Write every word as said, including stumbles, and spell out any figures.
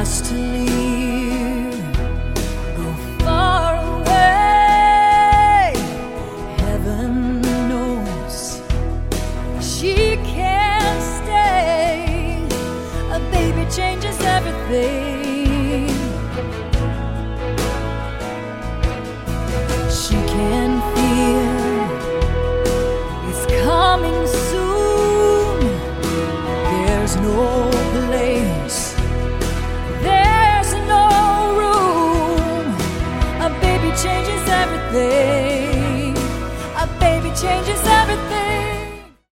has to leave, go far away. Heaven knows she can't stay. A baby changes everything. She can feel it's coming soon. There's no place, there's no room. A baby changes everything. A baby changes everything.